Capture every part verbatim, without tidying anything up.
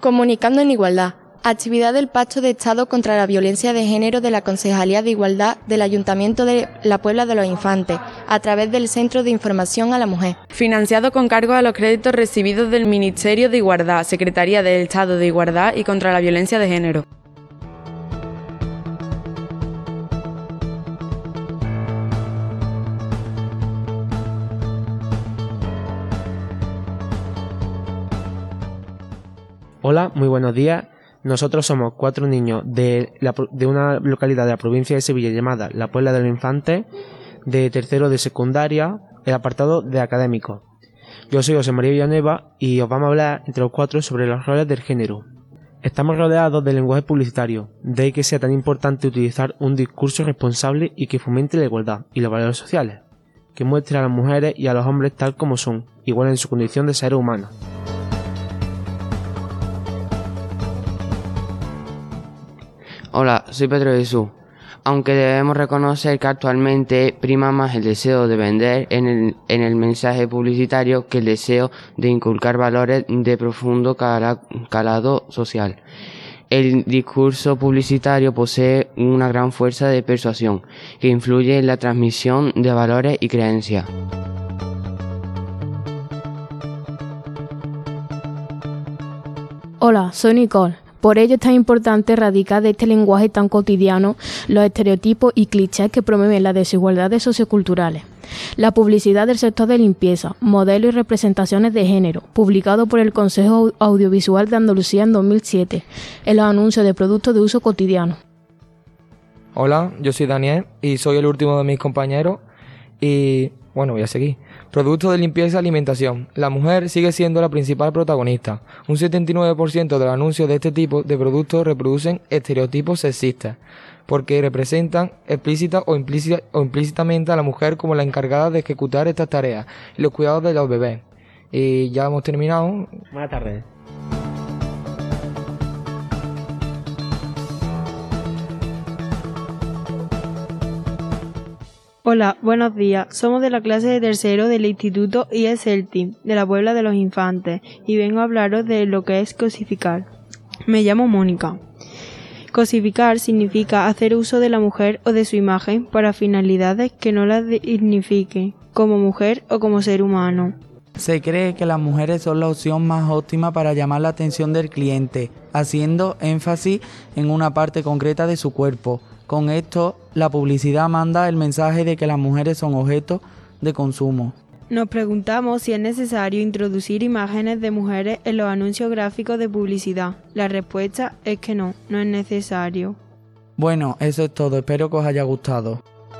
Comunicando en Igualdad. Actividad del Pacto de Estado contra la Violencia de Género de la Concejalía de Igualdad del Ayuntamiento de la Puebla de los Infantes, a través del Centro de Información a la Mujer. Financiado con cargo a los créditos recibidos del Ministerio de Igualdad, Secretaría del Estado de Igualdad y contra la Violencia de Género. Hola, muy buenos días. Nosotros somos cuatro niños de, la, de una localidad de la provincia de Sevilla llamada La Puebla de los Infantes, de tercero de secundaria, el apartado de académicos. Yo soy José María Villanueva y os vamos a hablar entre los cuatro sobre los roles del género. Estamos rodeados de lenguaje publicitario, de ahí que sea tan importante utilizar un discurso responsable y que fomente la igualdad y los valores sociales, que muestre a las mujeres y a los hombres tal como son, igual en su condición de seres humanos. Hola, soy Pedro Jesús. Aunque debemos reconocer que actualmente prima más el deseo de vender en el, en el mensaje publicitario que el deseo de inculcar valores de profundo cala, calado social. El discurso publicitario posee una gran fuerza de persuasión que influye en la transmisión de valores y creencias. Hola, soy Nicole. Por ello es tan importante erradicar de este lenguaje tan cotidiano los estereotipos y clichés que promueven las desigualdades socioculturales. La publicidad del sector de limpieza, modelos y representaciones de género, publicado por el Consejo Audiovisual de Andalucía en dos mil siete, en los anuncios de productos de uso cotidiano. Hola, yo soy Daniel y soy el último de mis compañeros y, bueno, voy a seguir. Productos de limpieza y alimentación. La mujer sigue siendo la principal protagonista. Un setenta y nueve por ciento de los anuncios de este tipo de productos reproducen estereotipos sexistas, porque representan explícita o, implícita, o implícitamente a la mujer como la encargada de ejecutar estas tareas y los cuidados de los bebés. Y ya hemos terminado. Buenas tardes. Hola, buenos días. Somos de la clase de tercero del Instituto I E S E L T I de la Puebla de los Infantes y vengo a hablaros de lo que es cosificar. Me llamo Mónica. Cosificar significa hacer uso de la mujer o de su imagen para finalidades que no la dignifiquen como mujer o como ser humano. Se cree que las mujeres son la opción más óptima para llamar la atención del cliente, haciendo énfasis en una parte concreta de su cuerpo. Con esto, la publicidad manda el mensaje de que las mujeres son objetos de consumo. Nos preguntamos si es necesario introducir imágenes de mujeres en los anuncios gráficos de publicidad. La respuesta es que no, no es necesario. Bueno, eso es todo. Espero que os haya gustado.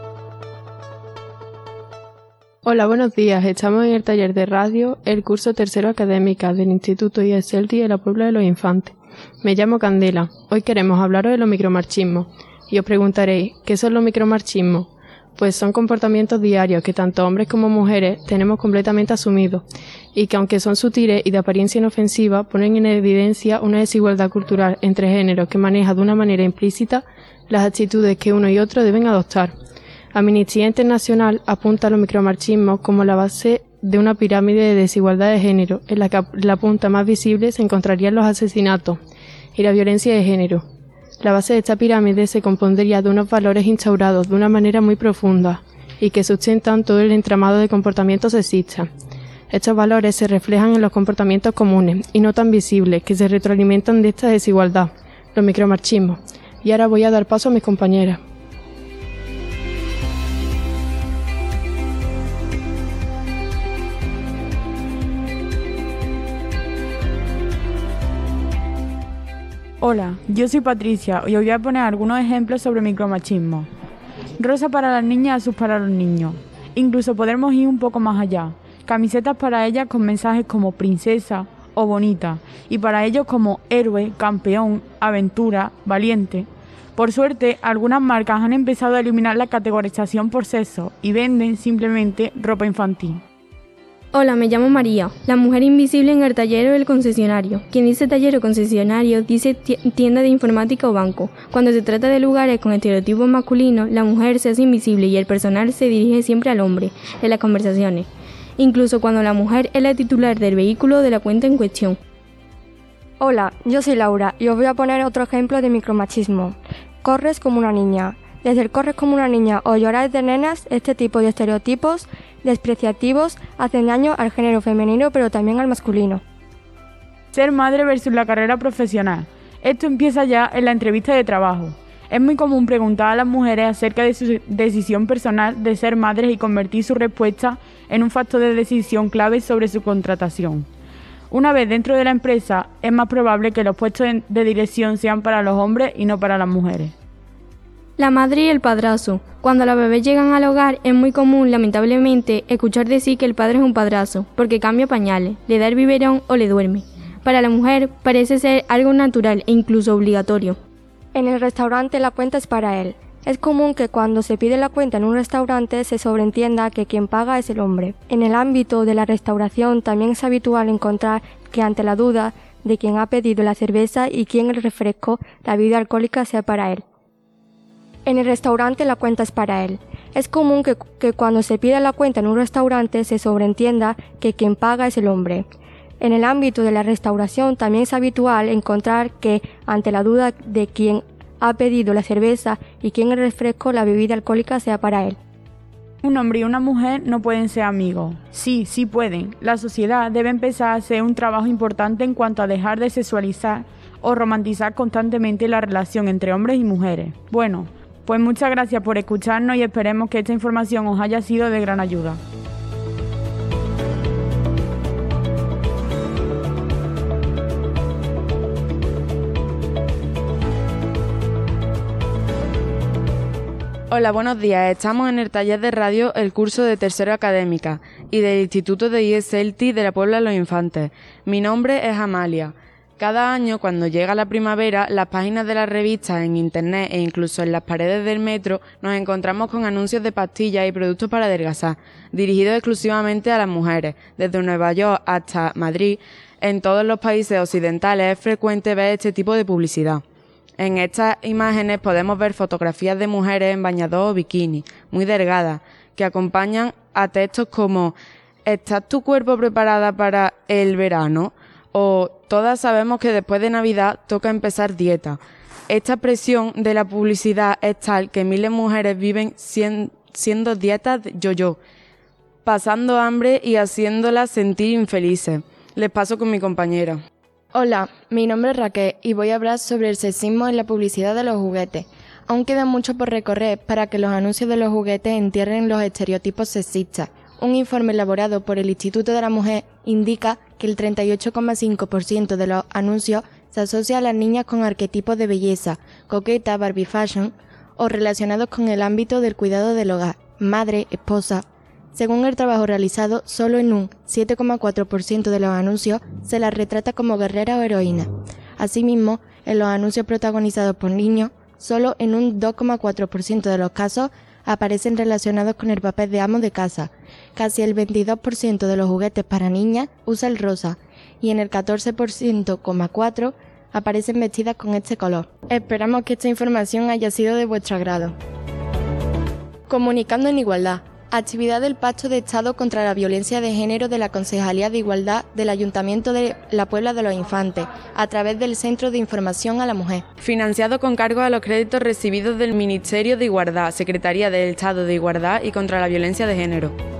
Hola, buenos días. Estamos en el taller de radio, el curso tercero académica del Instituto I E S E L T I de la Puebla de los Infantes. Me llamo Candela. Hoy queremos hablaros de los micromachismos. Y os preguntaréis, ¿qué son los micromachismos? Pues son comportamientos diarios que tanto hombres como mujeres tenemos completamente asumidos y que aunque son sutiles y de apariencia inofensiva, ponen en evidencia una desigualdad cultural entre géneros que maneja de una manera implícita las actitudes que uno y otro deben adoptar. Amnistía Internacional apunta a los micromachismos como la base de una pirámide de desigualdad de género, en la que la punta más visible se encontrarían los asesinatos y la violencia de género. La base de esta pirámide se compondría de unos valores instaurados de una manera muy profunda y que sustentan todo el entramado de comportamientos sexistas. Estos valores se reflejan en los comportamientos comunes y no tan visibles que se retroalimentan de esta desigualdad, los micromachismos. Y ahora voy a dar paso a mis compañeras. Hola, yo soy Patricia y os voy a poner algunos ejemplos sobre micromachismo. Rosa para las niñas, azul para los niños. Incluso podemos ir un poco más allá. Camisetas para ellas con mensajes como princesa o bonita, y para ellos como héroe, campeón, aventura, valiente. Por suerte, algunas marcas han empezado a eliminar la categorización por sexo y venden simplemente ropa infantil. Hola, me llamo María, la mujer invisible en el taller o el concesionario. Quien dice taller o concesionario dice tienda de informática o banco. Cuando se trata de lugares con estereotipos masculinos, la mujer se hace invisible y el personal se dirige siempre al hombre en las conversaciones, incluso cuando la mujer es la titular del vehículo o de la cuenta en cuestión. Hola, yo soy Laura y os voy a poner otro ejemplo de micromachismo. Corres como una niña. Desde el corres como una niña o lloráis de nenas, este tipo de estereotipos despreciativos hacen daño al género femenino pero también al masculino. Ser madre versus la carrera profesional. Esto empieza ya en la entrevista de trabajo. Es muy común preguntar a las mujeres acerca de su decisión personal de ser madres y convertir su respuesta en un factor de decisión clave sobre su contratación. Una vez dentro de la empresa, es más probable que los puestos de dirección sean para los hombres y no para las mujeres. La madre y el padrazo. Cuando los bebés llegan al hogar es muy común, lamentablemente, escuchar decir que el padre es un padrazo, porque cambia pañales, le da el biberón o le duerme. Para la mujer parece ser algo natural e incluso obligatorio. En el restaurante la cuenta es para él. Es común que cuando se pide la cuenta en un restaurante se sobreentienda que quien paga es el hombre. En el ámbito de la restauración también es habitual encontrar que ante la duda de quien ha pedido la cerveza y quien el refresco, la bebida alcohólica sea para él. En el restaurante la cuenta es para él. Es común que, que cuando se pide la cuenta en un restaurante se sobreentienda que quien paga es el hombre. En el ámbito de la restauración también es habitual encontrar que ante la duda de quien ha pedido la cerveza y quien el refresco, la bebida alcohólica sea para él. Un hombre y una mujer no pueden ser amigos. Sí, sí pueden. La sociedad debe empezar a hacer un trabajo importante en cuanto a dejar de sexualizar o romantizar constantemente la relación entre hombres y mujeres. Bueno, pues muchas gracias por escucharnos y esperemos que esta información os haya sido de gran ayuda. Hola, buenos días. Estamos en el taller de radio el curso de tercero académica y del Instituto de I S L T I de la Puebla de los Infantes. Mi nombre es Amalia. Cada año, cuando llega la primavera, las páginas de las revistas en internet e incluso en las paredes del metro nos encontramos con anuncios de pastillas y productos para adelgazar, dirigidos exclusivamente a las mujeres. Desde Nueva York hasta Madrid, en todos los países occidentales es frecuente ver este tipo de publicidad. En estas imágenes podemos ver fotografías de mujeres en bañador o bikini, muy delgadas, que acompañan a textos como ¿estás tu cuerpo preparada para el verano? O todas sabemos que después de Navidad toca empezar dieta. Esta presión de la publicidad es tal que miles de mujeres viven siendo, siendo dietas yo-yo, pasando hambre y haciéndolas sentir infelices. Les paso con mi compañera. Hola, mi nombre es Raquel y voy a hablar sobre el sexismo en la publicidad de los juguetes. Aún queda mucho por recorrer para que los anuncios de los juguetes entierren los estereotipos sexistas. Un informe elaborado por el Instituto de la Mujer indica que el treinta y ocho coma cinco por ciento de los anuncios se asocia a las niñas con arquetipos de belleza, coqueta, Barbie fashion, o relacionados con el ámbito del cuidado del hogar, madre, esposa. Según el trabajo realizado, solo en un siete coma cuatro por ciento de los anuncios se las retrata como guerrera o heroína. Asimismo, en los anuncios protagonizados por niños, solo en un dos coma cuatro por ciento de los casos aparecen relacionados con el papel de amo de casa. Casi el veintidós por ciento de los juguetes para niñas usa el rosa y en el catorce por ciento coma cuatro por ciento aparecen vestidas con este color. Esperamos que esta información haya sido de vuestro agrado. Comunicando en igualdad. Actividad del Pacto de Estado contra la Violencia de Género de la Concejalía de Igualdad del Ayuntamiento de la Puebla de los Infantes, a través del Centro de Información a la Mujer. Financiado con cargo a los créditos recibidos del Ministerio de Igualdad, Secretaría del Estado de Igualdad y contra la Violencia de Género.